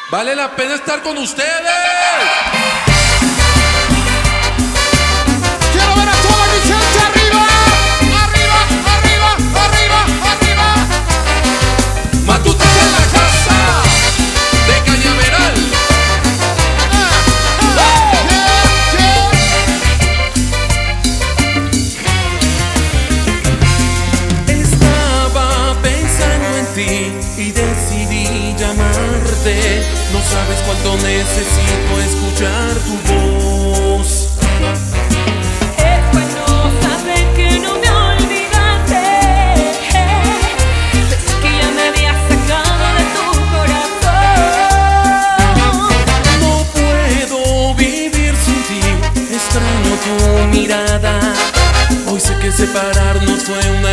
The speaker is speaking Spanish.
Vale la pena estar con ustedes. Quiero ver a toda mi gente arriba. Arriba, arriba, arriba, arriba. Matutes en la casa de Cañaveral. Estaba pensando en ti y decidí llamarte. No sabes cuánto necesito escuchar tu voz. Es bueno saber que no me olvidaste, desde que ya me habías sacado de tu corazón. No puedo vivir sin ti, extraño tu mirada. Hoy sé que separarnos fue una